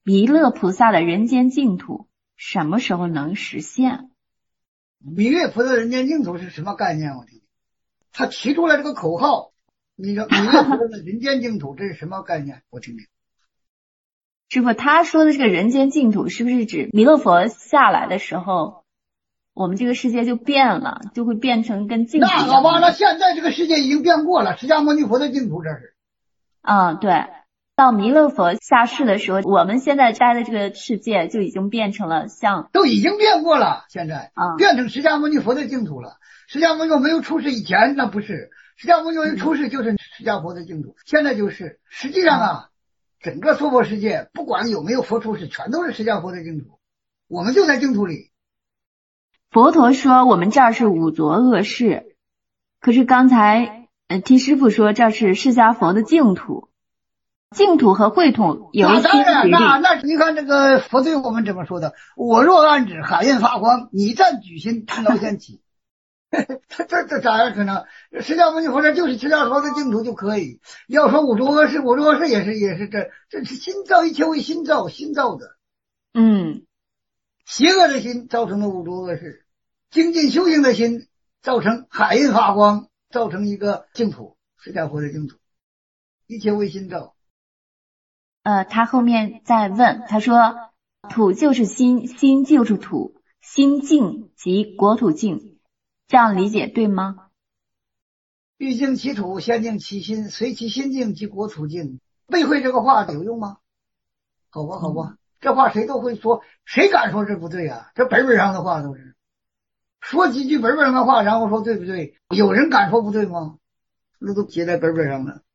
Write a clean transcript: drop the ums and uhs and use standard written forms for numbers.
弥勒菩萨的人间净土什么时候能实现？ 弥勒菩萨的人间净土是什么概念？我听听，他提出来这个口号，弥勒菩萨的人间净土，这是什么概念？我听听。 师父，他说的这个人间净土是不是指弥勒佛下来的时候，我们这个世界就变了，就会变成跟净土一样？ 那好吧，那现在这个世界已经变过了，释迦牟尼佛的净土这是。 对。到弥勒佛下世的时候，我们现在待的这个世界就已经变成了都已经变过了，现在变成释迦牟尼佛的净土了。释迦牟尼佛没有出世以前，那不是释迦牟尼佛出世就是释迦佛的净土，现在就是实际上整个娑婆世界不管有没有佛出世，全都是释迦佛的净土，我们就在净土里。 佛陀说我们这儿是五浊恶世，可是刚才听师父说这是释迦佛的净土。净土和秽土有一些距离。 那你看这个佛对我们怎么说的？我若暗指，海印发光，你暂举心，勤劳先起。这咋样可能？释迦牟尼佛这就是释迦佛的净土就可以。要说五浊恶世，五浊恶世也是这是心造，一切为心造的。邪恶的心造成的五浊恶世，精进修行的心造成海印发光，造成一个净土，释迦佛的净土，一切为心造。 他后面再问，他说土就是心，心就是土，心净即国土净，这样理解对吗？ 欲净其土，先净其心，随其心净即国土净。背会这个话有用吗？好吧，这话谁都会说，谁敢说这不对啊？这本上的话都是说几句本上的话，然后说对不对？有人敢说不对吗？那都写在本上了。